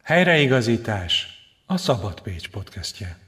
Helyreigazítás, a Szabad Pécs podcastje.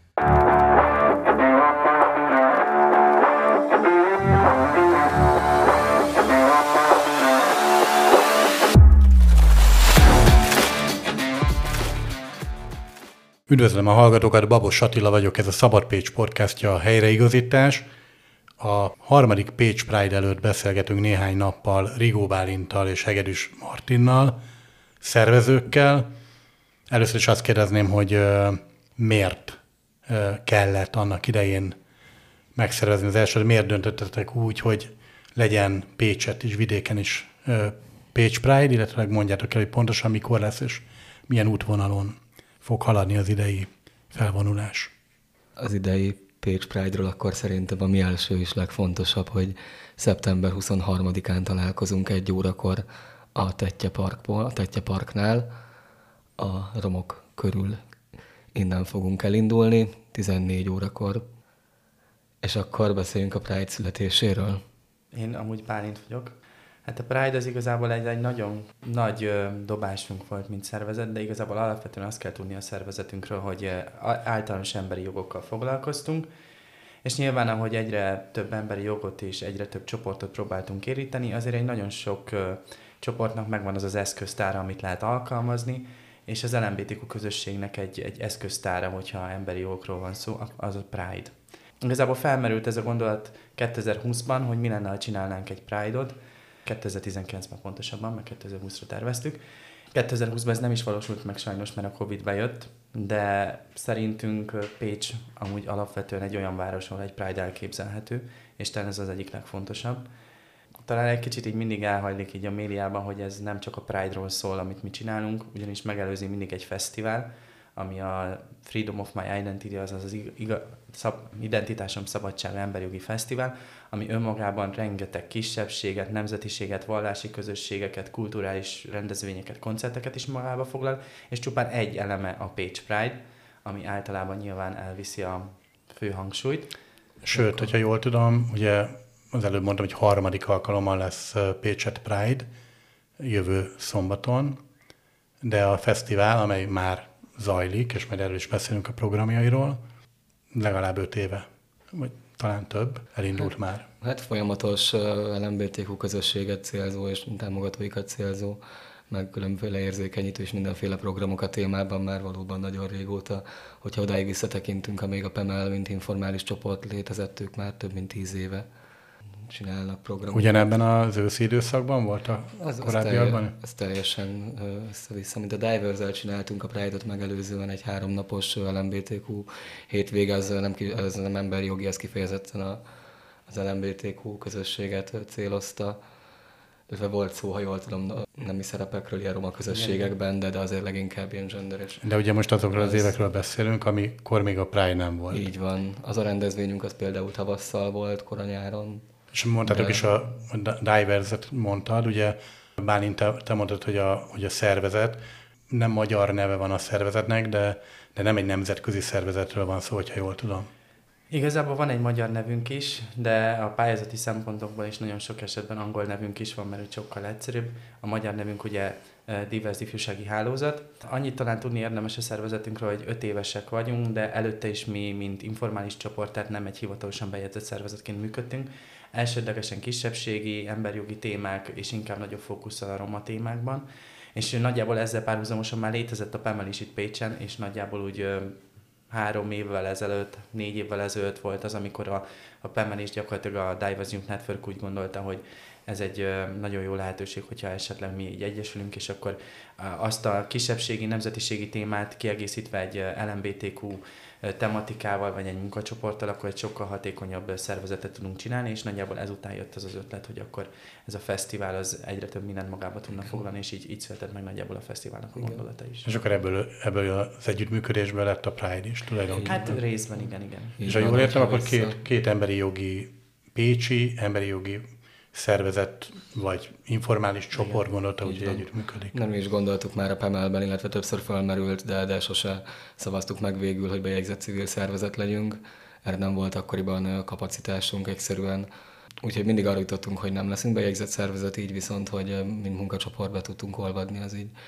Üdvözlöm a hallgatókat, Babos Attila vagyok, ez a Szabad Pécs podcastja, a Helyreigazítás. A harmadik Pécs Pride előtt beszélgetünk néhány nappal Rigó Bálinttal és Hegedűs Martinnal, szervezőkkel. Először is azt kérdezném, hogy miért kellett annak idején megszervezni az elsőt, miért döntöttetek úgy, hogy legyen Pécset és vidéken is Pécs Pride, illetve mondjátok el, hogy pontosan mikor lesz és milyen útvonalon fog haladni az idei felvonulás. Az idei Pécs Pride-ról akkor szerintem a mi első és legfontosabb, hogy szeptember 23-án találkozunk 1 órakor a Tettye Parknál, a romok körül. Innen fogunk elindulni 14 órakor, és akkor beszéljünk a Pride születéséről. Én amúgy Bálint vagyok. Hát a Pride az igazából egy nagyon nagy dobásunk volt, mint szervezet, de igazából alapvetően azt kell tudni a szervezetünkről, hogy általános emberi jogokkal foglalkoztunk, és nyilván, ahogy egyre több emberi jogot és egyre több csoportot próbáltunk érinteni, azért egy nagyon sok csoportnak megvan az az eszköztára, amit lehet alkalmazni, és az LMBTQ közösségnek egy eszköztára, hogyha emberi jogokról van szó, az a Pride. Igazából felmerült ez a gondolat 2020-ban, hogy mi lenne, ha csinálnánk egy Pride-ot, 2019-ben pontosabban, meg 2020-ra terveztük. 2020-ban ez nem is valósult meg sajnos, mert a Covid bejött, de szerintünk Pécs amúgy alapvetően egy olyan város, ahol egy Pride elképzelhető, és talán ez az egyik legfontosabb. Talán egy kicsit így mindig elhajlik így a médiában, hogy ez nem csak a Pride-ról szól, amit mi csinálunk, ugyanis megelőzi mindig egy fesztivál, ami a Freedom of My Identity, azaz Identitásom Szabadsága Emberjogi Fesztivál, ami önmagában rengeteg kisebbséget, nemzetiséget, vallási közösségeket, kulturális rendezvényeket, koncerteket is magába foglal, és csupán egy eleme a Pécs Pride, ami általában nyilván elviszi a fő hangsúlyt. Sőt, hogyha jól tudom, ugye az előbb mondtam, hogy harmadik alkalommal lesz Pécset Pride jövő szombaton, de a fesztivál, amely már zajlik, és majd erről is beszélünk a programjairól, legalább 5 éve, vagy talán több, elindult már. Hát folyamatos LMBTQ közösséget célzó és támogatóikat célzó, meg különféle érzékenyítő és mindenféle programok a témában már valóban nagyon régóta. Hogyha odáig visszatekintünk, amíg a PEMEL, mint informális csoport létezett, ők már több mint 10 éve csinálnak programokat. Ugyanebben az őszi időszakban volt a korábbiakban? Ez teljesen össze-vissza. Mint a Divers-el csináltunk a Pride-ot megelőzően egy 3 napos LMBTQ hétvége, ez nem emberi jogi, ez kifejezetten az LMBTQ közösséget célozta. Illetve volt szó, ha jól tudom, nemi szerepekről ilyen roma közösségekben, de azért leginkább ilyen genderes. De ugye most azokról az évekről beszélünk, amikor még a Pride nem volt. Így van. Az a rendezvényünk az például tavasszal volt, koranyáron. És mondtátok is a Divers-et mondtad, ugye Bálint, te mondtad, hogy a szervezet, nem magyar neve van a szervezetnek, de nem egy nemzetközi szervezetről van szó, hogyha jól tudom. Igazából van egy magyar nevünk is, de a pályázati szempontokból is nagyon sok esetben angol nevünk is van, mert sokkal egyszerűbb. A magyar nevünk ugye Divers Ifjúsági Hálózat. Annyit talán tudni érdemes a szervezetünkről, hogy 5 évesek vagyunk, de előtte is mi, mint informális csoport, tehát nem egy hivatalosan bejegyzett szervezetként működtünk. Elsődlegesen kisebbségi, emberjogi témák, és inkább nagyobb fókusszal a roma témákban. És nagyjából ezzel párhuzamosan már létezett a PEMEL is itt Pécsen, és nagyjából úgy 3 évvel ezelőtt, 4 évvel ezelőtt volt az, amikor a PEMEL és gyakorlatilag a Divers Youth Network úgy gondolta, hogy ez egy nagyon jó lehetőség, hogyha esetleg mi így egyesülünk, és akkor azt a kisebbségi, nemzetiségi témát kiegészítve egy LMBTQ tematikával, vagy egy munkacsoporttal, akkor egy sokkal hatékonyabb szervezetet tudunk csinálni, és nagyjából ezután jött az ötlet, hogy akkor ez a fesztivál az egyre több mindent magába tudna foglalni, és így született meg nagyjából a fesztiválnak a gondolata is. És akkor ebből az együttműködésből lett a Pride is tulajdonképpen? Hát részben, igen. És ha jól értem, akkor két emberi jogi, pécsi emberi jogi szervezet, vagy informális csoport gondolta, hogy együttműködik. Nem is gondoltuk már a PEMEL-ben, illetve többször felmerült, de sose szavaztuk meg végül, hogy bejegyzett civil szervezet legyünk. Erre nem volt akkoriban kapacitásunk egyszerűen. Úgyhogy mindig arra jutottunk, hogy nem leszünk bejegyzett szervezet, így viszont, hogy mint munkacsoportba tudtunk olvadni, az így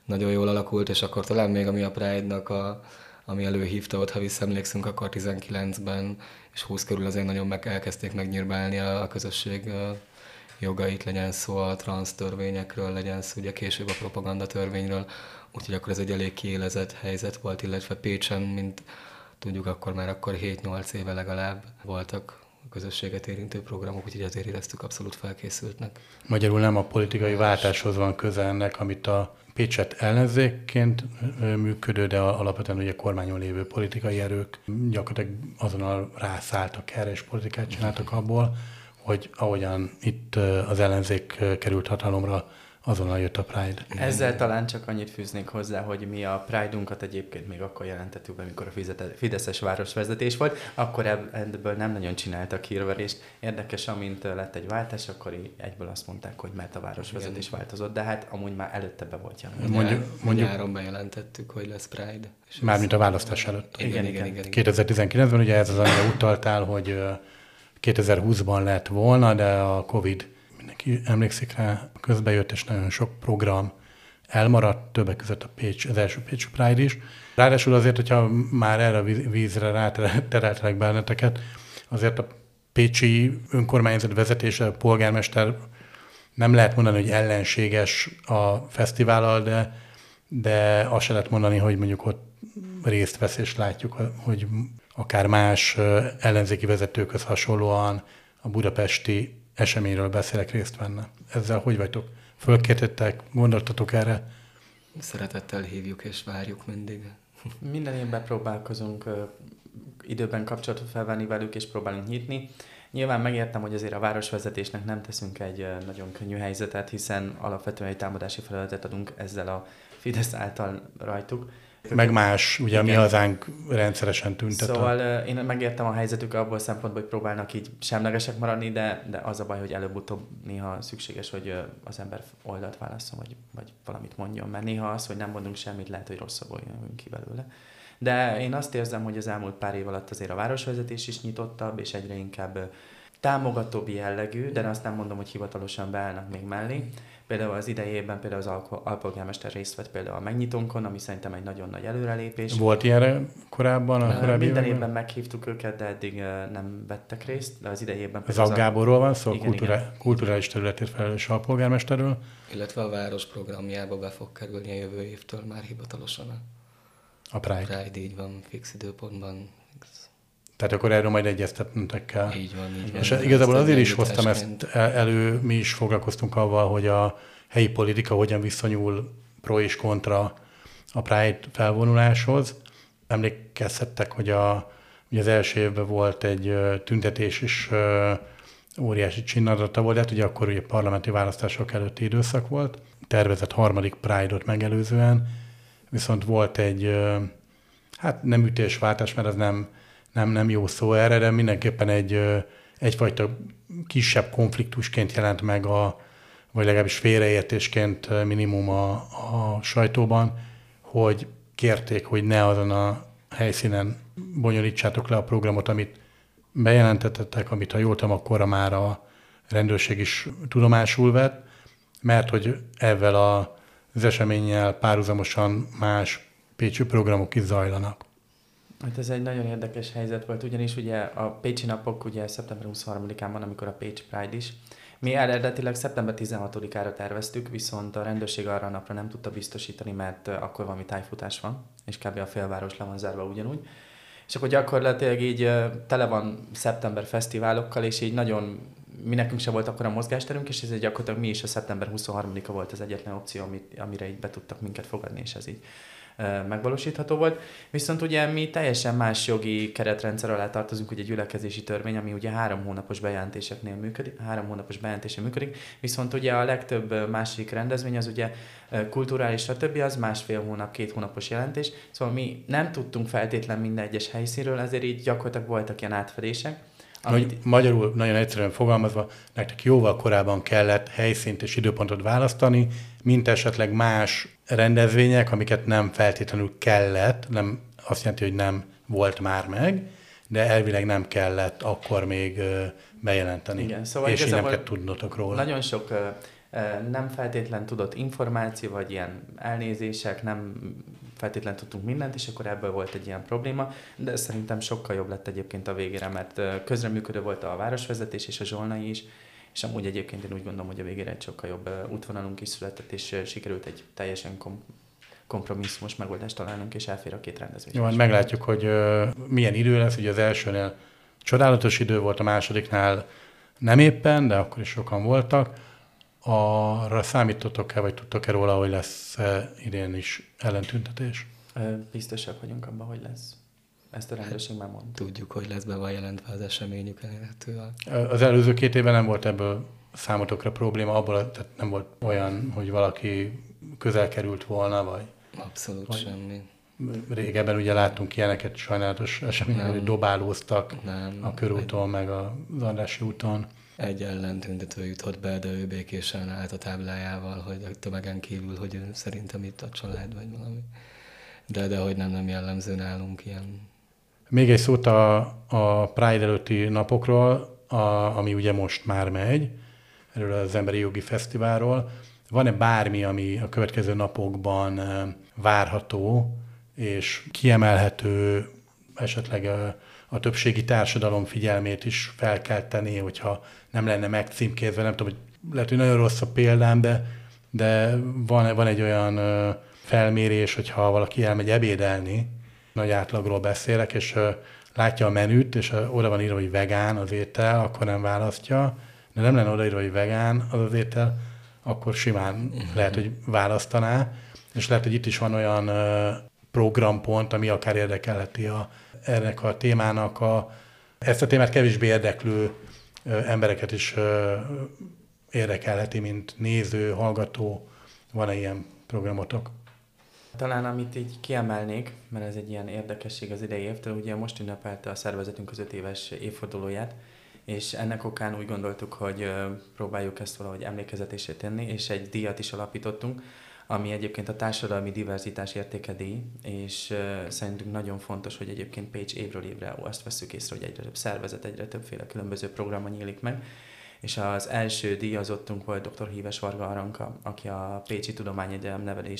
nagyon jól alakult, és akkor talán még ami a Pride-nak ami előhívta ott, ha visszaemlékszünk, akkor 19-ben és 20 körül azért nagyon elkezdték megnyírbálni a közösség jogait, legyen szó a transz törvényekről, legyen szó ugye később a propaganda törvényről, úgyhogy akkor ez egy elég kiélezett helyzet volt, illetve Pécsen, mint tudjuk, akkor 7-8 éve legalább voltak a közösséget érintő programok, úgyhogy azért éreztük abszolút felkészültnek. Magyarul nem a politikai váltáshoz van köze ennek, amit a Pécset ellenzékként működő, de alapvetően ugye kormányon lévő politikai erők gyakorlatilag azonnal rászálltak erre, és politikát csináltak abból, hogy ahogyan itt az ellenzék került hatalomra, azonnal jött a Pride. Ezzel talán csak annyit fűznék hozzá, hogy mi a Pride-unkat egyébként még akkor jelentettük be, amikor a fideszes városvezetés volt, akkor ebből nem nagyon csináltak hírverést. Érdekes, amint lett egy váltás, akkor egyből azt mondták, hogy mert a városvezetés változott, de hát amúgy már előtte be volt jelen. Mondjuk nyáron bejelentettük, hogy lesz Pride. Mármint a választás előtt. Igen. 2019-ben ugye ez az, amire utaltál, hogy 2020-ban lett volna, de a Covid, mindenki emlékszik rá, közbejött, és nagyon sok program elmaradt, többek között az első Pécs Pride is. Ráadásul azért, hogyha már erre a vízre rátereltelek benneteket, azért a pécsi önkormányzat vezetése, a polgármester nem lehet mondani, hogy ellenséges a fesztivállal, de azt se lehet mondani, hogy mondjuk ott részt vesz, és látjuk, hogy akár más ellenzéki vezetőkhöz hasonlóan a budapesti eseményről beszélek, részt venne. Ezzel hogy vagytok? Fölkértettek, gondoltatok erre? Szeretettel hívjuk és várjuk mindig. Minden évben próbálkozunk időben kapcsolatot felvenni velük, és próbálunk nyitni. Nyilván megértem, hogy azért a városvezetésnek nem teszünk egy nagyon könnyű helyzetet, hiszen alapvetően egy támadási feladatot adunk ezzel a Fidesz által rajtuk. Meg más, ugye mi hazánk rendszeresen tüntet. Szóval én megértem a helyzetük abból szempontból, hogy próbálnak így semlegesek maradni, de az a baj, hogy előbb-utóbb néha szükséges, hogy az ember oldalt válasszon, vagy valamit mondjon, mert néha az, hogy nem mondunk semmit, lehet, hogy rosszabbul jövünk ki belőle. De én azt érzem, hogy az elmúlt pár év alatt azért a városvezetés is nyitottabb, és egyre inkább támogatóbb jellegű, de azt nem mondom, hogy hivatalosan beállnak még mellé. Például az idejében az alpolgármester részt vett például a megnyitónkon, ami szerintem egy nagyon nagy előrelépés. Volt ilyenre korábban? Minden évben meghívtuk őket, de eddig nem vettek részt, de az idejében... Az Gáborról van szó, kulturális területért felelős alpolgármesterről. Illetve a város programjába be fog kerülni a jövő évtől már hivatalosan. A Pride. Pride, így van, fix időpontban. Tehát akkor erről majd egyeztetnetek kell. Így van. És igazából azért is hoztam ezt elő, mi is foglalkoztunk avval, hogy a helyi politika hogyan viszonyul pro és kontra a Pride felvonuláshoz. Emlékezhettek, hogy ugye az első évben volt egy tüntetés, és óriási csinnadata volt, de hát ugye akkor ugye parlamenti választások előtti időszak volt, tervezett harmadik Pride-ot megelőzően, viszont volt egy, hát nem ütésváltás, mert az nem jó szó erre, de mindenképpen egyfajta kisebb konfliktusként jelent meg, vagy legalábbis félreértésként minimum a sajtóban, hogy kérték, hogy ne azon a helyszínen bonyolítsátok le a programot, amit bejelentettetek, amit ha jól tudom, akkor már a rendőrség is tudomásul vett, mert hogy ezzel az eseménnyel párhuzamosan más pécsi programok is zajlanak. Hát ez egy nagyon érdekes helyzet volt, ugyanis ugye a Pécsi napok ugye szeptember 23-án van, amikor a Pécs Pride is. Mi eredetileg szeptember 16-ára terveztük, viszont a rendőrség arra a napra nem tudta biztosítani, mert akkor valami tájfutás van, és kb. A félváros le van zárva ugyanúgy. És akkor gyakorlatilag így tele van szeptember fesztiválokkal, és így nagyon, mi nekünk sem volt akkor a mozgásterünk, és ez gyakorlatilag mi is a szeptember 23-a volt az egyetlen opció, amire így be tudtak minket fogadni, és ez így megvalósítható volt. Viszont ugye mi teljesen más jogi keretrendszer alá tartozunk, ugye gyülekezési törvény, ami ugye 3 hónapos bejelentéseknél működik, 3 hónapos bejelentésen működik, viszont ugye a legtöbb másik rendezvény az ugye kulturális, stb. Az 1,5 hónap, 2 hónapos jelentés, szóval mi nem tudtunk feltétlen minden egyes helyszínről, ezért így gyakorlatilag voltak ilyen átfedések. Magyarul nagyon egyszerűen fogalmazva, nektek jóval korábban kellett helyszínt és időpontot választani, mint esetleg más rendezvények, amiket nem feltétlenül kellett, nem azt jelenti, hogy nem volt már meg, de elvileg nem kellett akkor még bejelenteni. Igen, szóval és így nem kell tudnotok róla. Nagyon sok Nem feltétlen tudott információ, vagy ilyen elnézések, nem feltétlen tudtunk mindent, és akkor ebből volt egy ilyen probléma, de szerintem sokkal jobb lett egyébként a végére, mert közreműködő volt a városvezetés és a Zsolnai is, és amúgy egyébként én úgy gondolom, hogy a végére egy sokkal jobb útvonalunk is született, és sikerült egy teljesen kompromisszumos megoldást találnunk, és elfér a két rendezvény. Jó, hát meglátjuk, hogy milyen idő lesz. Ugye az elsőnél csodálatos idő volt, a másodiknál nem éppen, de akkor is sokan voltak. Arra számítotok-e, vagy tudtok-e róla, hogy lesz idén is ellentüntetés? Biztosak vagyunk abban, hogy lesz. Ezt a rendőrség már mondta. Tudjuk, hogy lesz be van jelentve az eseményükön illetően. Az előző 2 évben nem volt ebből számotokra probléma, tehát nem volt olyan, hogy valaki közel került volna, vagy... Abszolút semmi. Régebben ugye láttunk ilyeneket, sajnálatos eseményeket, hogy dobálóztak a körúton, meg az Andrássy úton. Egy ellentüntető jutott be, de ő békésen állt a táblájával, hogy a tömegen kívül, hogy szerintem itt a család, vagy valami. De hogy nem jellemző nálunk ilyen. Még egy szót a Pride előtti napokról, ami ugye most már megy, erről az Emberi Jogi Fesztiválról. Van-e bármi, ami a következő napokban várható, és kiemelhető, esetleg a többségi társadalom figyelmét is felkelteni, hogyha nem lenne megcímkézve, nem tudom, hogy lehet, hogy nagyon rossz a példám, de van egy olyan felmérés, hogyha valaki elmegy ebédelni, nagy átlagról beszélek, és látja a menüt, és oda van írva, hogy vegán az étel, akkor nem választja, de nem lenne odaírva, hogy vegán az étel, akkor simán lehet, hogy választaná, és lehet, hogy itt is van olyan programpont, ami akár érdekelheti ennek a témának ezt a témát kevésbé érdeklő embereket is érdekelheti, mint néző, hallgató. Van-e ilyen programotok? Talán amit így kiemelnék, mert ez egy ilyen érdekesség az idei évtől, ugye most ünnepelte a szervezetünk az 5 éves évfordulóját, és ennek okán úgy gondoltuk, hogy próbáljuk ezt valahogy emlékezetésé tenni, és egy díjat is alapítottunk, ami egyébként a társadalmi diverzitás értékedíj, és szerintünk nagyon fontos, hogy egyébként Pécs évről évre azt vesszük észre, hogy egyre több szervezet, egyre többféle különböző programon nyílik meg, és az első díjazottunk volt dr. Híves Varga Aranka, aki a Pécsi Tudományegyetem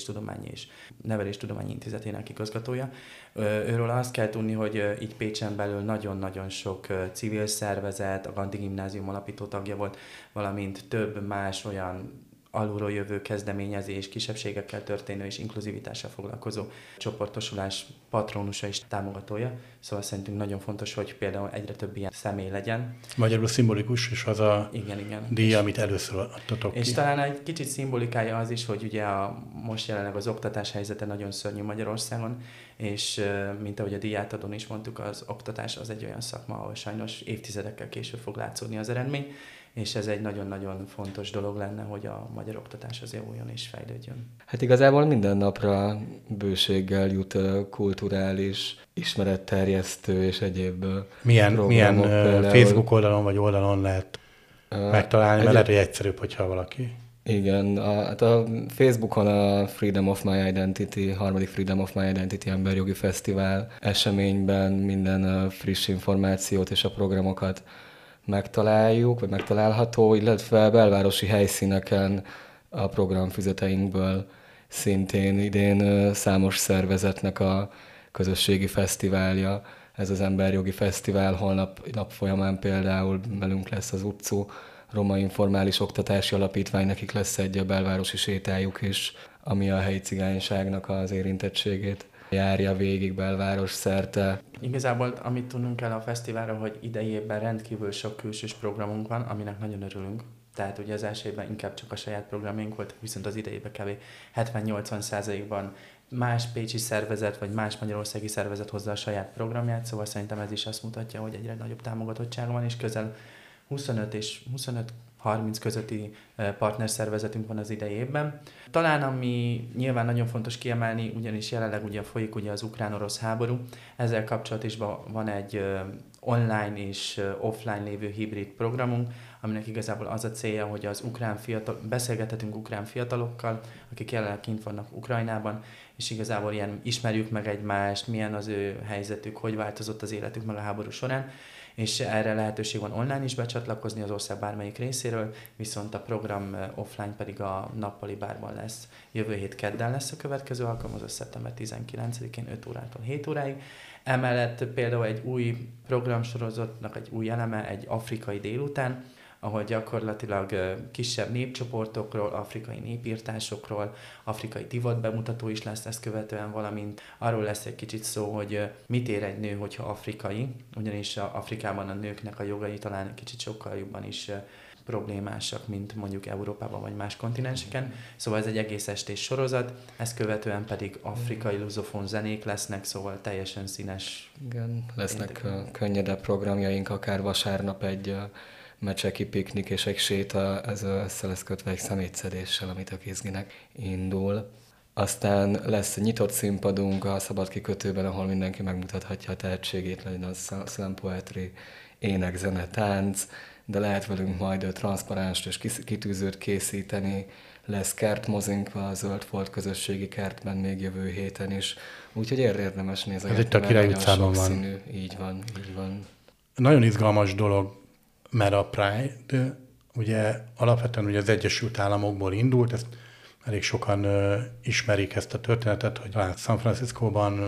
Neveléstudományi Intézetének igazgatója. Őről azt kell tudni, hogy így Pécsen belül nagyon-nagyon sok civil szervezet, a Gandhi Gimnázium alapító tagja volt, valamint több más olyan alulról jövő kezdeményezés, kisebbségekkel történő és inkluzivitással foglalkozó csoportosulás patronusa és támogatója. Szóval szerintünk nagyon fontos, hogy például egyre több ilyen személy legyen. Magyarul szimbolikus, és az a díj, amit először adtatok ki. És talán egy kicsit szimbolikája az is, hogy ugye most jelenleg az oktatás helyzete nagyon szörnyű Magyarországon, és mint ahogy a díjátadón is mondtuk, az oktatás az egy olyan szakma, ahol sajnos évtizedekkel később fog látszódni az eredmény, és ez egy nagyon-nagyon fontos dolog lenne, hogy a magyar oktatás az javuljon és fejlődjön. Hát igazából minden napra bőséggel jut kulturális, ismeretterjesztő és egyéb Milyen Facebook oldalon lehet megtalálni, mert lehet, hogy egyszerűbb, hogyha valaki... Igen, a Facebookon a Freedom of My Identity, harmadik Freedom of My Identity Emberjogi Fesztivál eseményben minden friss információt és a programokat megtaláljuk, vagy megtalálható, illetve belvárosi helyszíneken a programfüzeteinkből szintén idén számos szervezetnek a közösségi fesztiválja. Ez az Emberjogi Fesztivál, holnap nap folyamán például velünk lesz az utcó Roma Informális Oktatási Alapítvány, nekik lesz egy belvárosi sétájuk is, ami a helyi cigányságnak az érintettségét járja végig belváros szerte. Igazából amit tudnunk kell a fesztiválra, hogy idei évben rendkívül sok külsős programunk van, aminek nagyon örülünk. Tehát ugye az első évben inkább csak a saját programjaink voltak, viszont az idejében kb. 70-80%-ban más pécsi szervezet, vagy más magyarországi szervezet hozza a saját programját, szóval szerintem ez is azt mutatja, hogy egyre nagyobb támogatottság van, és közel 25 és 25-30 közötti partnerszervezetünk van az idei évben. Talán ami nyilván nagyon fontos kiemelni, ugyanis jelenleg ugye folyik ugye az ukrán-orosz háború, ezzel kapcsolatban van egy online és offline lévő hibrid programunk, aminek igazából az a célja, hogy az beszélgethetünk ukrán fiatalokkal, akik jelenleg kint vannak Ukrajnában, és igazából ilyen ismerjük meg egymást, milyen az ő helyzetük, hogy változott az életük meg a háború során, és erre lehetőség van online is becsatlakozni az ország bármelyik részéről, viszont a program offline pedig a nappali bárban lesz. Jövő hét kedden lesz a következő alkalom, az szeptember 19-én 5 órától 7 óráig. Emellett például egy új programsorozatnak egy új eleme, egy afrikai délután, ahol gyakorlatilag kisebb népcsoportokról, afrikai népírtásokról, afrikai divat bemutató is lesz ezt követően, valamint arról lesz egy kicsit szó, hogy mit ér egy nő, hogyha afrikai, ugyanis Afrikában a nőknek a jogai talán kicsit sokkal jobban is problémásak, mint mondjuk Európában vagy más kontinenseken. Szóval ez egy egész estés sorozat, ezt követően pedig afrikai luzofon zenék lesznek, szóval teljesen színes. Igen, lesznek könnyedebb programjaink, akár vasárnap egy mecseki piknik és egy séta, ez össze lesz kötve egy szemétszedéssel, amit a Kizginek indul. Aztán lesz nyitott színpadunk a Szabad Kikötőben, ahol mindenki megmutathatja a tehetségét, legyen az slam poetry, ének, zene, tánc, de lehet velünk majd transzparenst és kitűzőt készíteni, lesz kertmozink a Zöldfolt közösségi kertben még jövő héten is, úgyhogy érdemes nézni. Ez itt a Király utcában van. Így van, így van. Nagyon izgalmas dolog, mert a Pride ugye alapvetően ugye az Egyesült Államokból indult, ezt elég sokan ismerik ezt a történetet, hogy San Franciscóban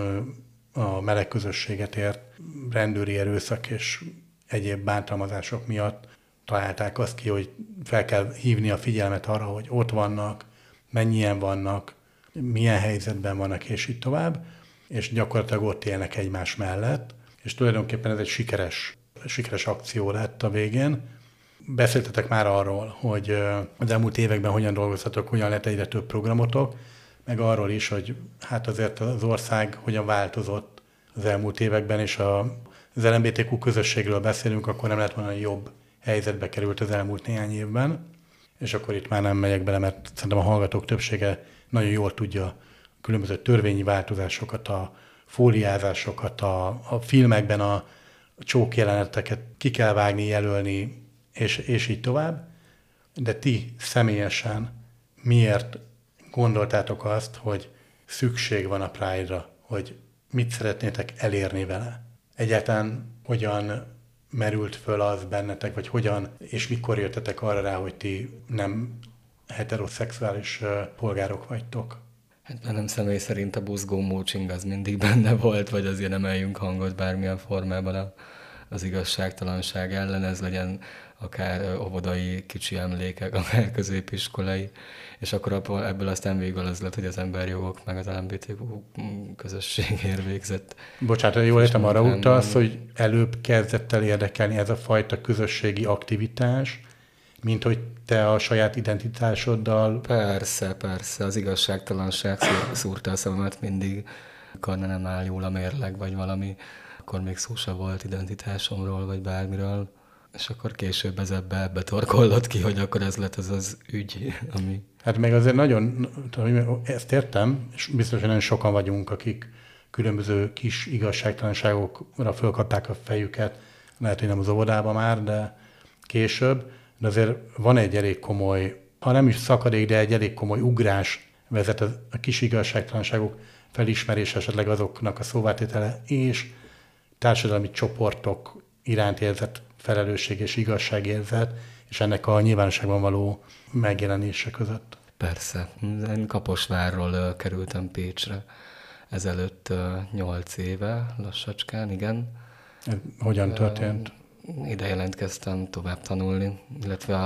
a meleg közösséget ért rendőri erőszak és egyéb bántalmazások miatt találták azt ki, hogy fel kell hívni a figyelmet arra, hogy ott vannak, mennyien vannak, milyen helyzetben vannak, és így tovább, és gyakorlatilag ott élnek egymás mellett, és tulajdonképpen ez egy sikeres akció lett a végén. Beszéltetek már arról, hogy az elmúlt években hogyan dolgoztatok, hogyan lett egyre több programotok, meg arról is, hogy hát azért az ország hogyan változott az elmúlt években, és az LMBTQ közösségről beszélünk, akkor nem lehet mondani, hogy jobb helyzetbe került az elmúlt néhány évben, és akkor itt már nem megyek bele, mert szerintem a hallgatók többsége nagyon jól tudja a különböző törvényi változásokat, a fóliázásokat, a filmekben a csókjeleneteket ki kell vágni, jelölni, és így tovább. De ti személyesen miért gondoltátok azt, hogy szükség van a Pride-ra, hogy mit szeretnétek elérni vele? Egyáltalán hogyan merült föl az bennetek, vagy hogyan, és mikor jöttetek arra rá, hogy ti nem heteroszexuális polgárok vagytok? Hát bennem személy szerint a buzgó mócsing az mindig benne volt, vagy azért emeljünk hangot bármilyen formában az igazságtalanság ellen, ez legyen akár óvodai kicsi emlékek, akár középiskolai, és akkor ebből aztán végül az lett, hogy az emberjogok meg az LMBTQ közösségért végzett. Bocsánat, jól értem, arra utalsz, hogy előbb kezdett el érdekelni ez a fajta közösségi aktivitás, mint hogy te a saját identitásoddal... Persze, az igazságtalanság szúrta a szememet mindig, akkor nem áll jól a mérleg, vagy valami, akkor még szó sem volt identitásomról, vagy bármiről, és akkor később ez ebbe torkollott ki, hogy akkor ez lett az ügy, ami... Hát meg azért nagyon, ezt értem, és biztos, hogy nagyon sokan vagyunk, akik különböző kis igazságtalanságokra fölkapták a fejüket, lehet, hogy nem az óvodában már, de később, de azért van egy elég komoly, ha nem is szakadék, de egy elég komoly ugrás vezet a kis igazságtalanságok felismerése, esetleg azoknak a szóvátétele, és társadalmi csoportok iránt érzett felelősség és igazságérzet, és ennek a nyilvánosságban való megjelenése között. Persze. Én Kaposvárról kerültem Pécsre ezelőtt 8 éve, lassacskán, igen. Hogyan történt? Ide jelentkeztem tovább tanulni, illetve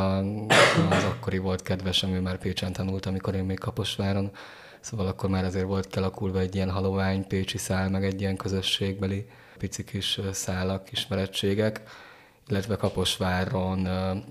az akkori volt kedvesem, ő már Pécsen tanult, amikor én még Kaposváron, szóval akkor már azért volt kialakulva egy ilyen halovány pécsi szál, meg egy ilyen közösségbeli pici kis szálak, ismerettségek, illetve Kaposváron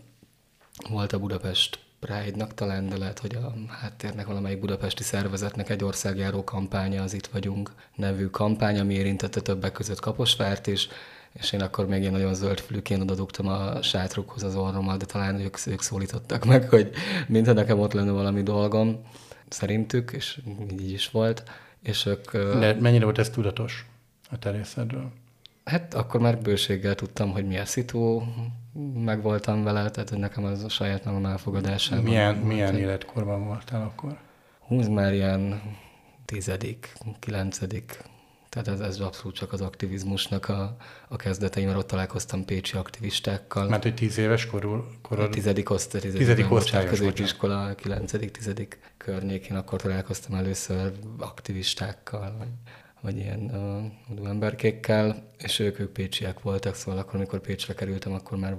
volt a Budapest Pride-nak talán, de lehet, hogy a háttérnek valamelyik budapesti szervezetnek egy országjáró kampánya, az Itt vagyunk nevű kampány, ami érintette többek között Kaposvárt is, és én akkor még ilyen nagyon zöldfülűként odadugtam a sátrukhoz az orrommal, de talán ők szólítottak meg, hogy mintha nekem ott lenne valami dolgom, szerintük, és így is volt. És ők... De mennyire volt ez tudatos a te részedről? Hát akkor már bőséggel tudtam, hogy mi a szitu, meg voltam vele, tehát nekem az a saját magam elfogadásában. Milyen életkorban voltál akkor? Húz már ilyen 10., 9. Tehát ez abszolút csak az aktivizmusnak a kezdetei, mert ott találkoztam pécsi aktivistákkal. Mert hogy 10 éves korod? Tizedik osztály, középiskola, 9.-10. környékén, akkor találkoztam először aktivistákkal, vagy ilyen emberkékkel, és ők pécsiek voltak, szóval akkor, amikor Pécsre kerültem, akkor már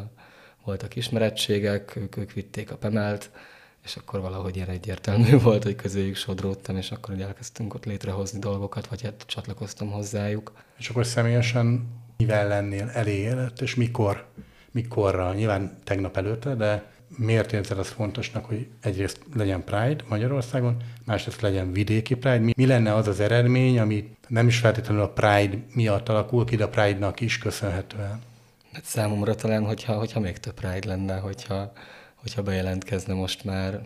voltak ismerettségek, ők vitték a Pemelt, és akkor valahogy ilyen egyértelmű volt, hogy közéjük sodródtam, és akkor ugye elkezdtünk ott létrehozni dolgokat, vagy hát csatlakoztam hozzájuk. És akkor személyesen mivel lennél elégedett, és mikorra? Nyilván tegnap előtte, de miért érzed azt fontosnak, hogy egyrészt legyen Pride Magyarországon, másrészt legyen vidéki Pride? Mi lenne az az eredmény, ami nem is feltétlenül a Pride miatt alakul ki, de a Pride-nak is köszönhetően? Hát számomra talán, hogyha még több Pride lenne, hogyha bejelentkezne most már,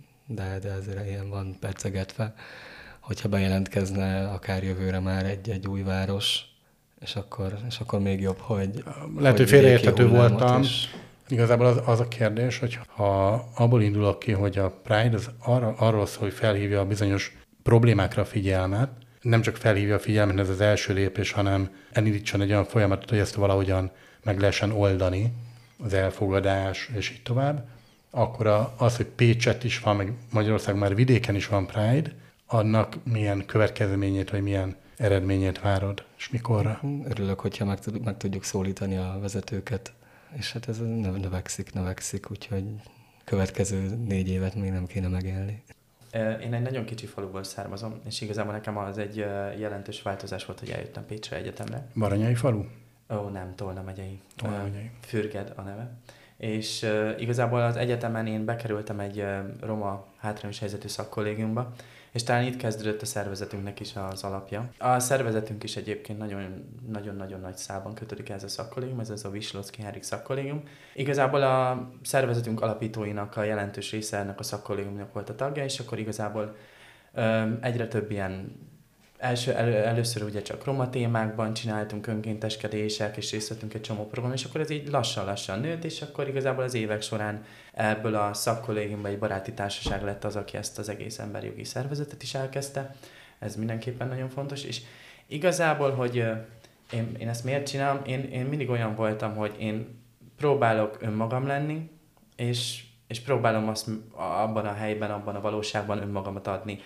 de ezért ilyen van percegetve, hogyha bejelentkezne akár jövőre már egy új város, és akkor még jobb, hogy... Lehet, hogy félreérthető voltam. Igazából az a kérdés, hogy ha abból indulok ki, hogy a Pride az arról szól, hogy felhívja a bizonyos problémákra a figyelmet, nem csak felhívja a figyelmet, ez az első lépés, hanem elindítson egy olyan folyamatot, hogy ezt valahogyan meg lehessen oldani, az elfogadás, és így tovább, akkor az, hogy Pécset is van, meg Magyarország már vidéken is van Pride, annak milyen következményét, vagy milyen eredményét várod, és mikorra? Örülök, hogyha meg tudjuk szólítani a vezetőket, és hát ez növekszik, úgyhogy következő 4 évet még nem kéne megélni. Én egy nagyon kicsi faluból származom, és igazából nekem az egy jelentős változás volt, hogy eljöttem Pécsre egyetemre. Baranyai falu? Nem, Tolna megyei. Megyei. Fürged a neve. És igazából az egyetemen én bekerültem egy roma hátrányos helyzetű szakkollégiumba, és talán itt kezdődött a szervezetünknek is az alapja. A szervezetünk is egyébként nagyon-nagyon nagy szában kötődik ez a szakkollégium, ez az a Vislocki Henrik szakkollégium. Igazából a szervezetünk alapítóinak a jelentős része ennek a szakkollégiumnak volt a tagja, és akkor igazából egyre több ilyen először ugye csak roma témákban csináltunk önkénteskedések, és részt vettünk egy csomó program, és akkor ez így lassan nőtt, és akkor igazából az évek során ebből a szakkollégiumban egy baráti társaság lett az, aki ezt az egész emberi jogi szervezetet is elkezdte. Ez mindenképpen nagyon fontos, és igazából, hogy én ezt miért csinálom, én mindig olyan voltam, hogy én próbálok önmagam lenni, és próbálom azt abban a helyben, abban a valóságban önmagamat adni.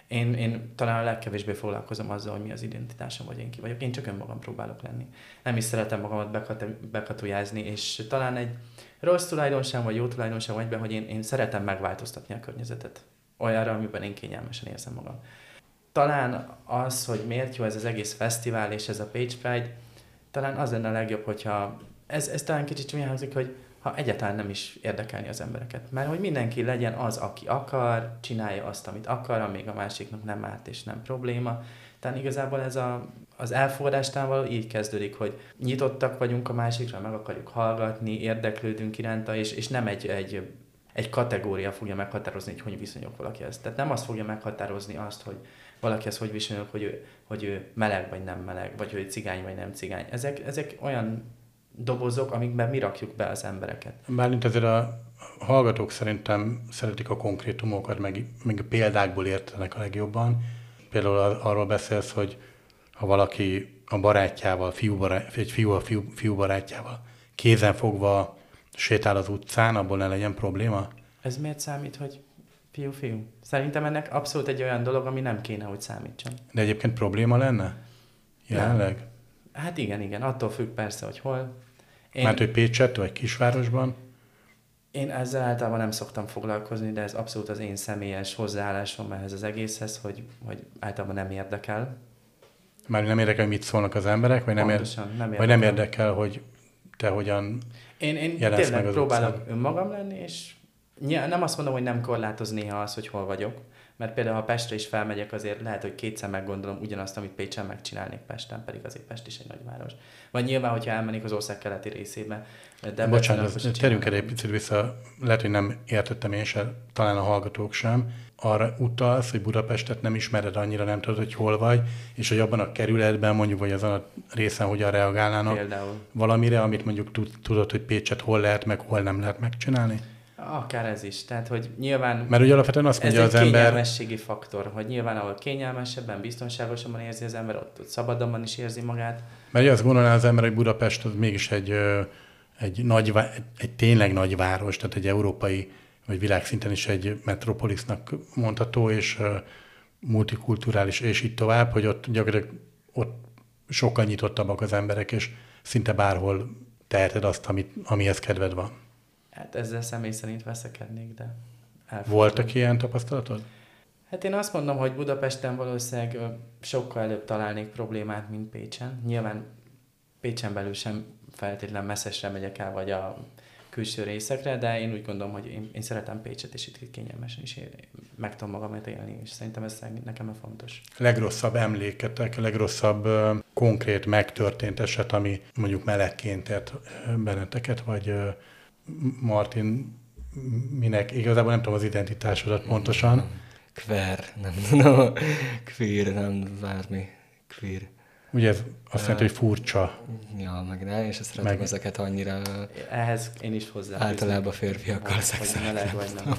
Én talán a legkevésbé foglalkozom azzal, hogy mi az identitásom, vagy én ki vagyok. Én csak önmagam próbálok lenni. Nem is szeretem magamat bekatujázni, és talán egy rossz tulajdonság, vagy jó tulajdonság vagy egyben, hogy én szeretem megváltoztatni a környezetet. Olyanra, amiben én kényelmesen érzem magam. Talán az, hogy miért jó ez az egész fesztivál, és ez a Pécs Pride, talán az lenne a legjobb, hogyha ez talán kicsit csúnyán hangzik, hogy ha egyáltalán nem is érdekelni az embereket. Mert hogy mindenki legyen az, aki akar, csinálja azt, amit akar, amíg a másiknak nem árt és nem probléma. Tehát igazából ez az elfogadástán való így kezdődik, hogy nyitottak vagyunk a másikra, meg akarjuk hallgatni, érdeklődünk iránta, és nem egy kategória fogja meghatározni, hogy viszonyul valakihez. Tehát nem azt fogja meghatározni azt, hogy valakihez hogy viszonyul, hogy ő meleg vagy nem meleg, vagy hogy cigány vagy nem cigány. Ezek olyan dobozok, amikben mi rakjuk be az embereket. Bálint ezért a hallgatók szerintem szeretik a konkrétumokat, meg a példákból értenek a legjobban. Például arról beszélsz, hogy ha valaki a barátjával, egy fiú a fiú barátjával kézenfogva sétál az utcán, abból ne legyen probléma? Ez miért számít, hogy fiú? Szerintem ennek abszolút egy olyan dolog, ami nem kéne, hogy számítson. De egyébként probléma lenne? Jelenleg? Nem. Hát igen, attól függ persze, hogy hol. Mert hogy Pécset vagy kisvárosban? Én ezzel általában nem szoktam foglalkozni, de ez abszolút az én személyes hozzáállásom ehhez az egészhez, hogy általában nem érdekel. Már nem érdekel, hogy mit szólnak az emberek, vagy nem érdekel, hogy te hogyan én jelensz tényleg meg az próbálok utcán. önmagam lenni, és nem azt mondom, hogy nem korlátoz néha az, hogy hol vagyok, mert például ha Pestre is felmegyek, azért lehet, hogy kétszer meggondolom ugyanazt, amit Pécsen megcsinálnék Pesten, pedig azért Pest is egy nagyváros. Vagy nyilván, hogyha elmennék az ország keleti részébe. De bocsánat, térjünk el egy picit vissza, lehet, hogy nem értettem én sem, talán a hallgatók sem. Arra utalsz, hogy Budapestet nem ismered annyira, nem tudod, hogy hol vagy, és hogy abban a kerületben mondjuk, vagy azon a részen hogyan reagálnának például valamire, amit mondjuk tudod, hogy Pécset hol lehet, meg hol nem lehet megcsinálni? Akár ez is. Tehát, hogy nyilván Mert ugye alapvetően azt mondja az egy ember... kényelmességi faktor, hogy nyilván ahol kényelmesebben, biztonságosabban érzi az ember, ott szabadabban is érzi magát. Mert ugye azt gondolná az ember, hogy Budapest az mégis egy tényleg nagy város, tehát egy európai, vagy világszinten is egy metropolisznak mondható, és multikulturális, és így tovább, hogy ott gyakorlatilag ott sokkal nyitottabbak az emberek, és szinte bárhol teheted azt, amihez kedved van. Hát ezzel személy szerint veszekednék, de elfogadom. Voltak ilyen tapasztalatod? Hát én azt mondom, hogy Budapesten valószínűleg sokkal előbb találnék problémát, mint Pécsen. Nyilván Pécsen belül sem feltétlen messzesre megyek el, vagy a külső részekre, de én úgy gondolom, hogy én szeretem Pécset, és itt kényelmesen is meg tudom magamat élni, és szerintem ez nekem fontos. Legrosszabb emléketek, legrosszabb konkrét megtörtént eset, ami mondjuk melegként ért benneteket, vagy Martin, minek igazából nem tudom az identitásodat pontosan. Queer, nem tudom. Queer, nem bármi. Queer. Ugye ez azt jelenti, hogy furcsa. Ja, meg ne, és ezt szeretem ezeket annyira... Ehhez én is hozzá. Általában férfiakkal szexelek. Nem.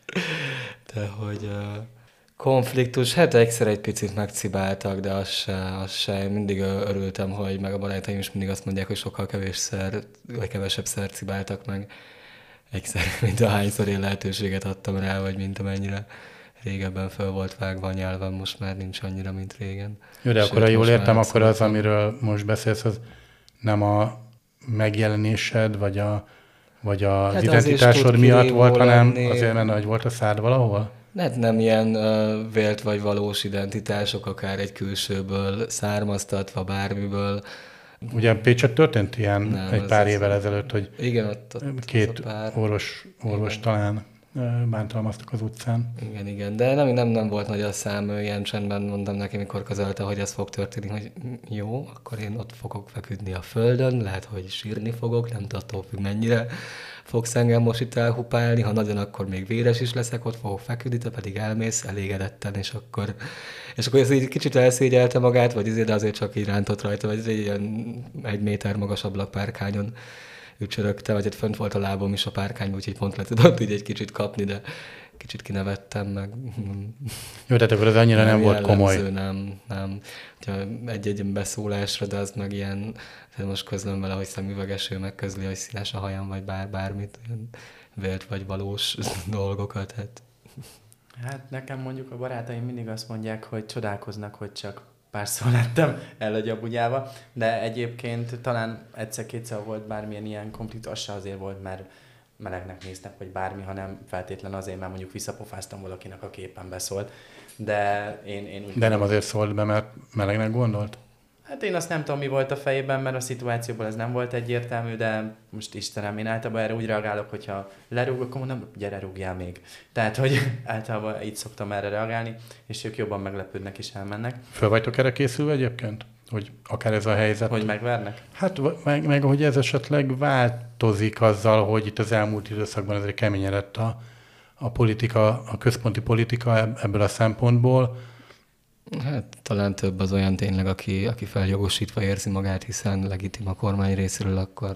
De hogy konfliktus, hát egyszer egy picit megcibáltak, de az se. Én mindig örültem, hogy meg a barátaim is mindig azt mondják, hogy sokkal kevesebb szer cibáltak meg egyszer, mint ahányszor én lehetőséget adtam rá, vagy mint amennyire régebben föl volt vágva a nyelven, most már nincs annyira, mint régen. Jó, de akkor, ha jól értem, akkor az, amiről most beszélsz, az nem a megjelenésed, vagy az hát identitásod miatt volt, hanem azért menne, hogy volt a szád valahol? Nem ilyen vélt vagy valós identitások, akár egy külsőből származtatva, bármiből. Ugye Pécset történt ilyen egy pár évvel ezelőtt, hogy igen, ott két orvos talán bántalmaztak az utcán. Igen, de nem volt nagy a szám, ilyen csendben mondtam neki, mikor közölte, hogy ez fog történni, hogy jó, akkor én ott fogok feküdni a földön, lehet, hogy sírni fogok, nem tudom, attól függ, mennyire fogsz engem most itt elhupálni, ha nagyon, akkor még véres is leszek, ott fogok feküdni, te pedig elmész elégedetten, és akkor ez így kicsit elszégyelte magát, vagy de azért csak így rántott rajta, vagy egy ilyen 1 méter magas ablakpárkányon ücsörögte, vagy fönt volt a lábom is a párkány, úgyhogy pont le tudott így egy kicsit kapni, de kicsit kinevettem meg. Jó, tehát akkor ez annyira nem volt komoly. Nem. Egy beszólásra, de az meg ilyen, most közlöm vele, hogy szemüvegeső megközli, hogy színes a hajam, vagy bármit, ilyen vélt vagy valós dolgokat. Hát nekem mondjuk a barátaim mindig azt mondják, hogy csodálkoznak, hogy csak párszor lettem ellagyabugyába, de egyébként talán egyszer-kétszer volt bármilyen ilyen konfliktus, az se azért volt, mert melegnek néztek, vagy bármi, hanem feltétlen azért, mert mondjuk visszapofáztam valakinek, aki éppen beszólt. De én úgy... De nem azért szólt be, mert melegnek gondolt? Hát én azt nem tudom, mi volt a fejében, mert a szituációból ez nem volt egyértelmű, de most Istenem, én általában erre úgy reagálok, hogyha lerúg, akkor mondom, gyere, rúgjál még. Tehát, hogy általában így szoktam erre reagálni, és ők jobban meglepődnek és elmennek. Föl vagytok erre készülve egyébként? Hogy akár ez a helyzet... Hogy megvernek? Hát meg hogy ez esetleg változik azzal, hogy itt az elmúlt időszakban azért keményen lett a politika, a központi politika ebből a szempontból. Hát talán több az olyan tényleg, aki feljogosítva érzi magát, hiszen legitim a kormány részéről, akkor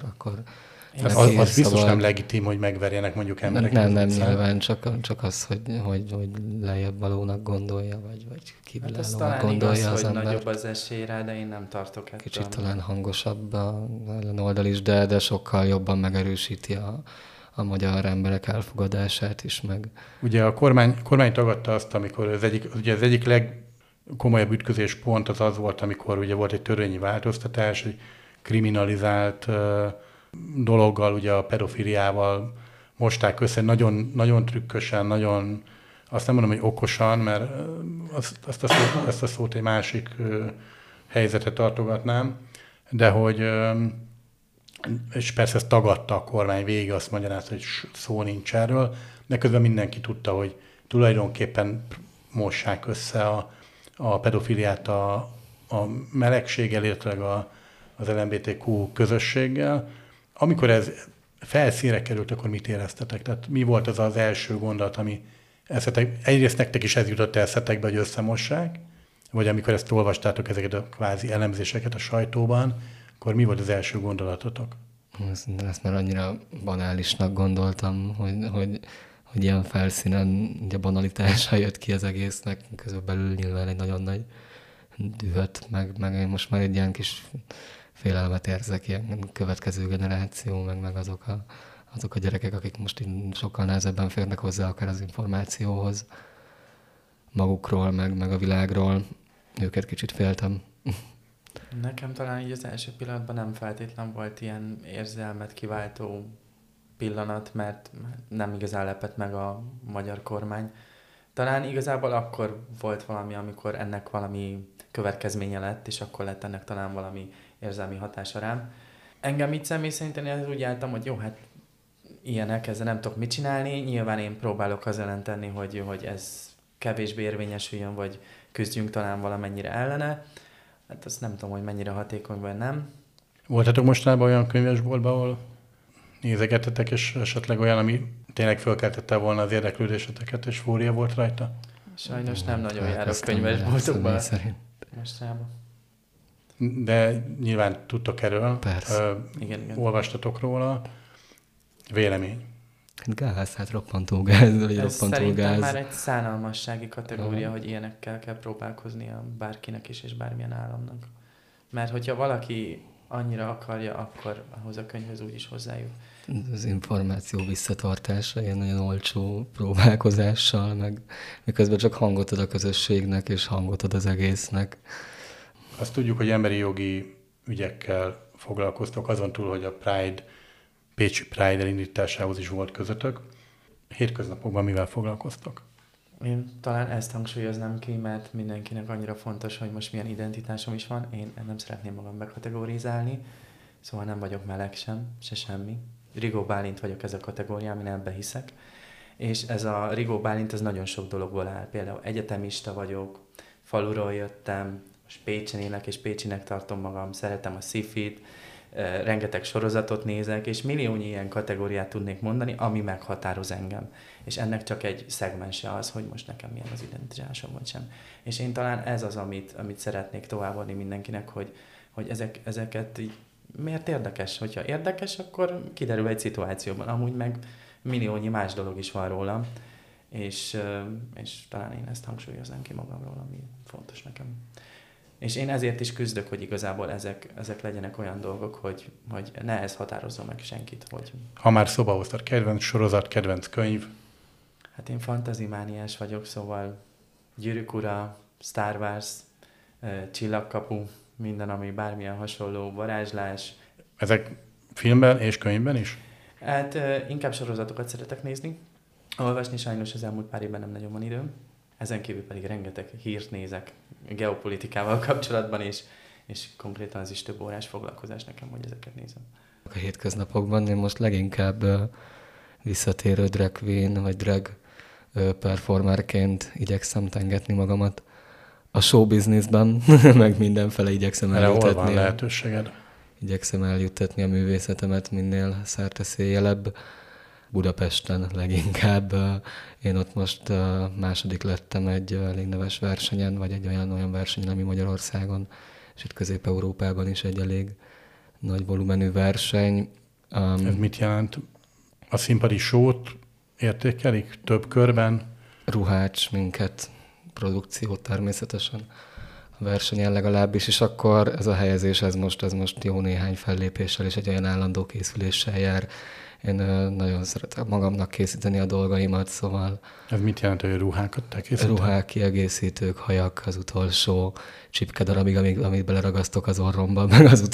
az biztos nem legitim, hogy megverjenek mondjuk emberek. Nem nyilván, csak az, hogy lejjebb valónak gondolja, vagy kívülállónak gondolja az ember. Nagyobb az esélyre, de én nem tartok ettől. Kicsit talán hangosabb a ellenoldal is, de sokkal jobban megerősíti a magyar emberek elfogadását is meg. Ugye a kormány tagadta azt, amikor az egyik legkomolyabb ütközés pont az volt, amikor ugye volt egy törvényi változtatás, egy kriminalizált dologgal, ugye a pedofiliával mosták össze, nagyon, nagyon trükkösen, nagyon, azt nem mondom, hogy okosan, mert ezt a szót egy másik helyzetre tartogatnám, de hogy, és persze ezt tagadta a kormány végig, azt magyarázta, hogy szó nincs erről, de közben mindenki tudta, hogy tulajdonképpen mossák össze a pedofiliát a melegséggel, illetve az LMBTQ közösséggel. Amikor ez felszínre került, akkor mit éreztetek? Tehát mi volt az az első gondolat, ami egyrészt nektek is ez jutott eszetekbe, hogy összemossák, vagy amikor ezt olvastátok, ezeket a kvázi elemzéseket a sajtóban, akkor mi volt az első gondolatotok? Ezt már annyira banálisnak gondoltam, hogy ilyen felszínen ugye banalitása jött ki az egésznek, közben belül nyilván egy nagyon nagy dühöt, meg én most már egy ilyen kis félelmet érzek, ilyen következő generáció, meg azok a gyerekek, akik most így sokkal nehezebben férnek hozzá akár az információhoz, magukról, meg a világról. Őket kicsit féltem. Nekem talán így az első pillanatban nem feltétlen volt ilyen érzelmet kiváltó pillanat, mert nem igazán lepett meg a magyar kormány. Talán igazából akkor volt valami, amikor ennek valami következménye lett, és akkor lett ennek talán valami érzelmi hatása rám. Engem így személy szerint én úgy álltam, hogy jó, hát ilyenek, ezzel nem tudok mit csinálni. Nyilván én próbálok az ellen tenni, hogy ez kevésbé érvényesüljön, vagy küzdjünk talán valamennyire ellene. Hát azt nem tudom, hogy mennyire hatékony vagy nem. Voltatok mostanában olyan könyvesboltban, ahol nézegettetek, és esetleg olyan, ami tényleg fölkeltette volna az érdeklődéseteket, és fória volt rajta? Sajnos nem nagyon járok könyvesboltokban mostanában. De nyilván tudtok erről. Persze. Igen. Olvastatok róla. Vélemény. Gáz, hát roppantó gáz, vagy Ez roppantó szerintem gáz. már egy szánalmassági kategória, hogy ilyenekkel kell próbálkoznia bárkinek is, és bármilyen államnak. Mert hogyha valaki annyira akarja, akkor ahhoz a könyvhez úgyis hozzájut. Az információ visszatartása ilyen nagyon olcsó próbálkozással, meg miközben csak hangot ad a közösségnek, és hangot ad az egésznek. Azt tudjuk, hogy emberi jogi ügyekkel foglalkoztok, azon túl, hogy a Pécsi Pride elindításához is volt közöttök. Hétköznapokban mivel foglalkoztok? Én talán ezt hangsúlyoznám ki, mert mindenkinek annyira fontos, hogy most milyen identitásom is van. Én nem szeretném magam bekategorizálni, szóval nem vagyok meleg sem, se semmi. Rigó Bálint vagyok, ez a kategória, amin ebbe hiszek. És ez a Rigó Bálint, ez nagyon sok dologból áll. Például egyetemista vagyok, faluról jöttem, most Pécsen élek, és pécsinek tartom magam, szeretem a sci-fit, rengeteg sorozatot nézek, és milliónyi ilyen kategóriát tudnék mondani, ami meghatároz engem. És ennek csak egy szegmense az, hogy most nekem milyen az identitásom, vagy sem. És én talán ez az, amit szeretnék továbbadni mindenkinek, hogy ezeket így, miért érdekes? Hogyha érdekes, akkor kiderül egy szituációban. Amúgy meg milliónyi más dolog is van rólam, és talán én ezt hangsúlyoznám ki magamról, ami fontos nekem. És én ezért is küzdök, hogy igazából ezek legyenek olyan dolgok, hogy ne ez határozza meg senkit. Ha már szóba hoztad, kedvenc sorozat, kedvenc könyv? Hát én fantazimániás vagyok, szóval Gyűrűk ura, Star Wars, Csillagkapu, minden, ami bármilyen hasonló, varázslás. Ezek filmben és könyvben is? Hát inkább sorozatokat szeretek nézni. Olvasni sajnos az elmúlt pár évben nem nagyon van időm. Ezen kívül pedig rengeteg hírt nézek geopolitikával kapcsolatban, és konkrétan az is több órás foglalkozás nekem, hogy ezeket nézem. A hétköznapokban én most leginkább visszatérő drag queen, vagy drag performerként igyekszem tengetni magamat a show businessben, meg mindenfele igyekszem eljuttatni. Hol van lehetőséged? Igyekszem eljuttatni a művészetemet minél szerteszélyelebb. Budapesten leginkább. Én ott most második lettem egy elég neves versenyen, vagy egy olyan versenyen, ami Magyarországon, és itt Közép-Európában is egy elég nagy volumenű verseny. Ez mit jelent? A színpadi show-t értékelik több körben? Ruhács, minket, produkciót természetesen. A versenyen legalábbis, és akkor ez a helyezés, ez most jó néhány fellépéssel és egy olyan állandó készüléssel jár. Én nagyon szeretem magamnak készíteni a dolgaimat, szóval... Ez mit jelent, hogy ruhákat te készíted? Ruhák, kiegészítők, hajak, az utolsó csipkedarabig, amit beleragasztok az orromba, meg az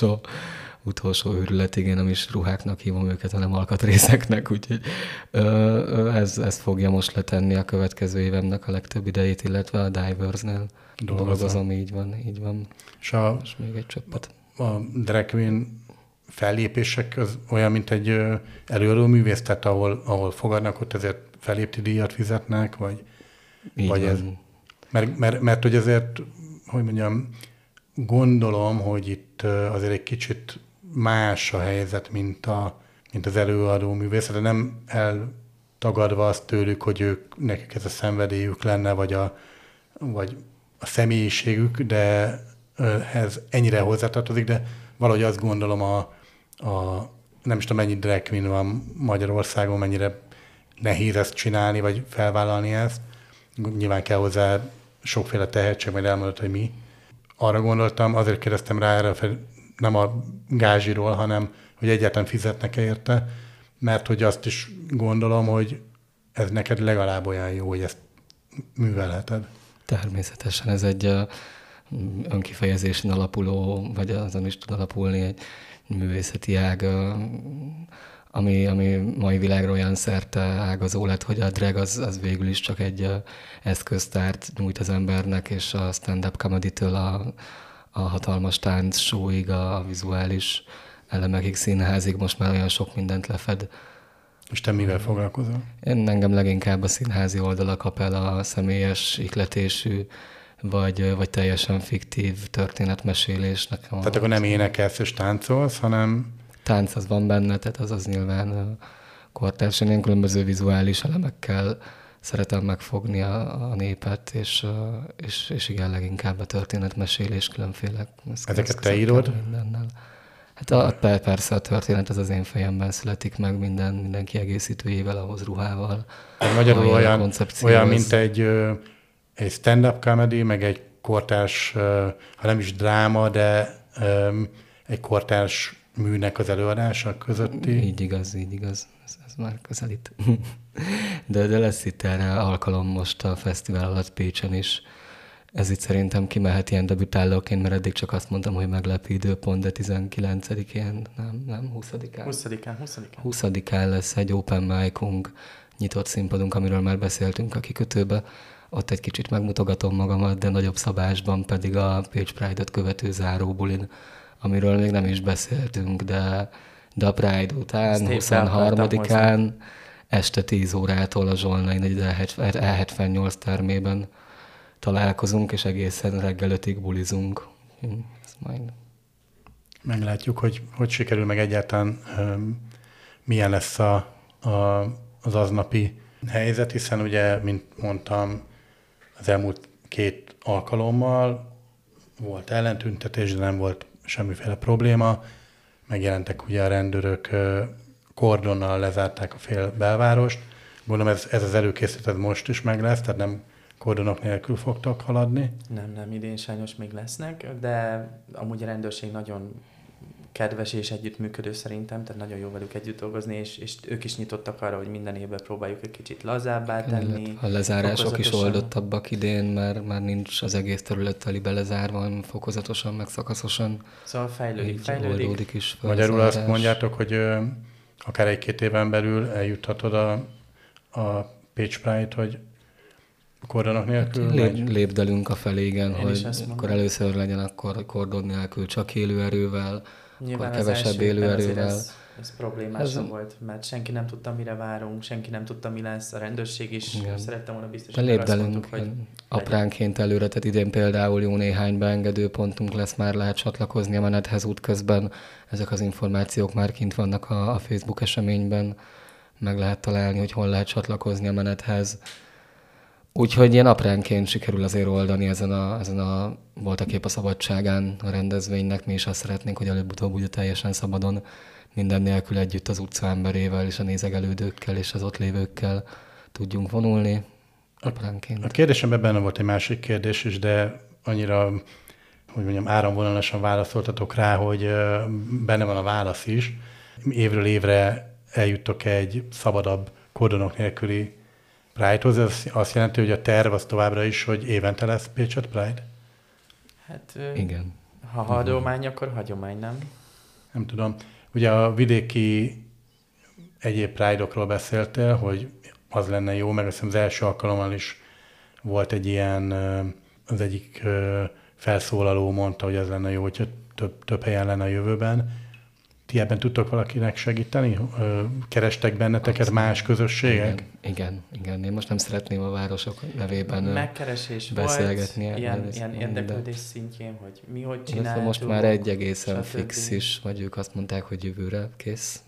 utolsó őrületig, én nem is ruháknak hívom őket, hanem alkatrészeknek, úgyhogy ez fogja most letenni a következő évemnek a legtöbb idejét, illetve a Diversnél dolgozom, így van. És még egy csöppet. A drag queen fellépések az olyan, mint egy előadó művész, tehát ahol fogadnak, ott ezért fellépti díjat fizetnek, vagy ez? Mert hogy azért, hogy mondjam, gondolom, hogy itt azért egy kicsit más a helyzet, mint az előadó művész, de nem eltagadva azt tőlük, hogy nekik ez a szenvedélyük lenne, vagy a személyiségük, de ez ennyire hozzátartozik, de valahogy azt gondolom a nem is tudom, mennyi drag queen van Magyarországon, mennyire nehéz ezt csinálni, vagy felvállalni ezt. Nyilván kell hozzá sokféle tehetség, majd elmondod, hogy mi. Arra gondoltam, azért kérdeztem rá erre, nem a gázsiról, hanem hogy egyáltalán fizetnek-e érte, mert hogy azt is gondolom, hogy ez neked legalább olyan jó, hogy ezt művelheted. Természetesen ez egy önkifejezésen alapuló, vagy azon is tud alapulni egy művészeti ág, ami mai világra olyan szerte ágazó lett, hogy a drag az végül is csak egy eszköztárt nyújt az embernek, és a stand-up comedy-től a hatalmas tánc show-ig, a vizuális elemekig, színházig most már olyan sok mindent lefed. És te mivel foglalkozol? Engem leginkább a színházi oldal, a kapella, személyes ihletésű, vagy teljesen fiktív történetmesélésnek. Tehát akkor nem énekelsz és táncolsz, hanem... Tánc az van benne, tehát az nyilván kortárs. Én ilyen különböző vizuális elemekkel szeretem megfogni a népet, és igen, leginkább a történetmesélés különféle. Ezeket te írod? Mindennel. Hát persze a történet az én fejemben születik meg minden kiegészítőjével, ahhoz ruhával. Magyarul olyan mint egy stand-up comedy, meg egy kortárs, ha nem is dráma, de egy kortárs műnek az előadása közötti. Így igaz. Ez már közelít. De lesz itt erre alkalom most a fesztivál alatt Pécsen is. Ez itt szerintem kimehet ilyen debütálóként, mert eddig csak azt mondtam, hogy meglepő időpont, de 19-én, nem 20-án. 20-án lesz egy open mic-unk, nyitott színpadunk, amiről már beszéltünk a kikötőbe. Ott egy kicsit megmutogatom magamat, de nagyobb szabásban pedig a Pécs Pride-ot követő záróbulin, amiről még nem is beszéltünk, de a Pride után, 23-án este 10 órától a Zsolnai E78 termében találkozunk, és egészen reggel 5-ig bulizunk. Ez majd... Meglátjuk, hogy sikerül, meg egyáltalán milyen lesz az aznapi helyzet, hiszen ugye, mint mondtam, az elmúlt 2 alkalommal volt ellentüntetés, de nem volt semmiféle probléma. Megjelentek ugye a rendőrök, kordonnal lezárták a fél belvárost. Gondolom ez az előkészítet most is meg lesz, tehát nem kordonok nélkül fogtok haladni? Nem, idén sajnos még lesznek, de amúgy a rendőrség nagyon kedves és együttműködő szerintem, tehát nagyon jó velük együtt dolgozni, és ők is nyitottak arra, hogy minden évben próbáljuk egy kicsit lazábbá tenni. A lezárások is oldottabbak idén, mert már nincs az egész terület telibe lezárva, fokozatosan, meg szakaszosan. Szóval fejlődik. Is magyarul azt mondjátok, hogy akár 1-2 éven belül eljuthatod a Pécs Pride, hogy kordonok nélkül? Lépdelünk a felé, igen, hogy akkor először legyen akkor kordon nélkül, csak élőerővel, nyilván akkor kevesebb élőerővel. Ez problémása volt, mert senki nem tudta, mire várunk, senki nem tudta, mi lesz, a rendőrség is. Szerettem volna biztosan, hogy azt mondtuk, hogy apránként előre, tehát idén például jó néhány beengedő pontunk lesz, már lehet csatlakozni a menethez útközben. Ezek az információk már kint vannak a Facebook eseményben, meg lehet találni, hogy hol lehet csatlakozni a menethez. Úgyhogy ilyen apránként sikerül azért oldani ezen a voltaképp a szabadságán a rendezvénynek. Mi is azt szeretnénk, hogy előbb-utóbb ugye teljesen szabadon, minden nélkül együtt az utca emberével és a nézegelődőkkel és az ott lévőkkel tudjunk vonulni apránként. A kérdésemben benne volt egy másik kérdés is, de annyira, hogy mondjam, áramvonalasan válaszoltatok rá, hogy benne van a válasz is. Évről évre eljuttok egy szabadabb, kordonok nélküli Pride-hoz. Ez azt jelenti, hogy a terv az továbbra is, hogy évente lesz Pécset Pride? Hát igen. Ha hagyomány, akkor hagyomány, nem? Nem tudom. Ugye a vidéki egyéb Pride-okról beszéltél, hogy az lenne jó, meg azt hiszem az első alkalommal is volt egy ilyen, az egyik felszólaló mondta, hogy ez lenne jó, hogyha több helyen lenne a jövőben. Ti ebben tudtok valakinek segíteni? Kerestek benneteket más közösségek? Igen. Én most nem szeretném a városok nevében megkeresés beszélgetni. Volt, ilyen érdeklődés szintjén, hogy mi hogy csináltuk. Most már egy egészen fix is, vagy ők azt mondták, hogy jövőre kész.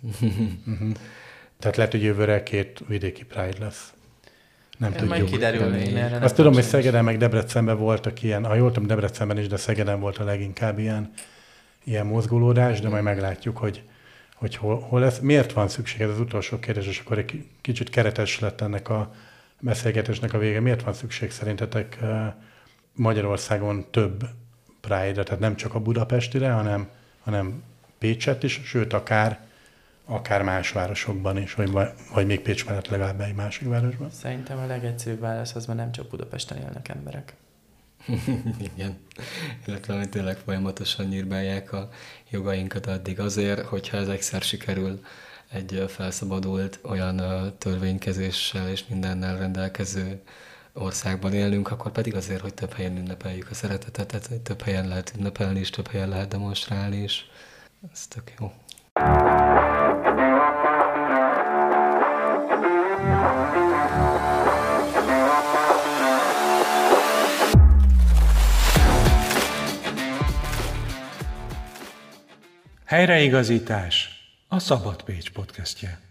Tehát lehet, hogy jövőre 2 vidéki Pride lesz. Nem tudjuk. Majd kiderül. Azt tudom, hogy Szegeden meg Debrecenben voltak ilyen, ha jól tudom, Debrecenben is, de Szegeden volt a leginkább ilyen mozgolódás, de majd meglátjuk, hogy hogy hol lesz. Miért van szükség, ez az utolsó kérdés, és akkor egy kicsit keretes lett ennek a beszélgetésnek a vége. Miért van szükség szerintetek Magyarországon több Pride-ra, tehát nem csak a budapestire, hanem Pécset is, sőt akár más városokban is, vagy még Pécs mellett legalább egy másik városban? Szerintem a legegyszerűbb válasz az, mert nem csak Budapesten élnek emberek. Igen. Illetve hogy tényleg folyamatosan nyírbálják a jogainkat addig azért, hogyha ez egyszer sikerül egy felszabadult olyan törvénykezéssel és mindennel rendelkező országban élnünk, akkor pedig azért, hogy több helyen ünnepeljük a szeretetet, tehát hogy több helyen lehet ünnepelni és több helyen lehet demonstrálni is. Ez tök jó. Helyreigazítás, a Szabad Pécs podcastje.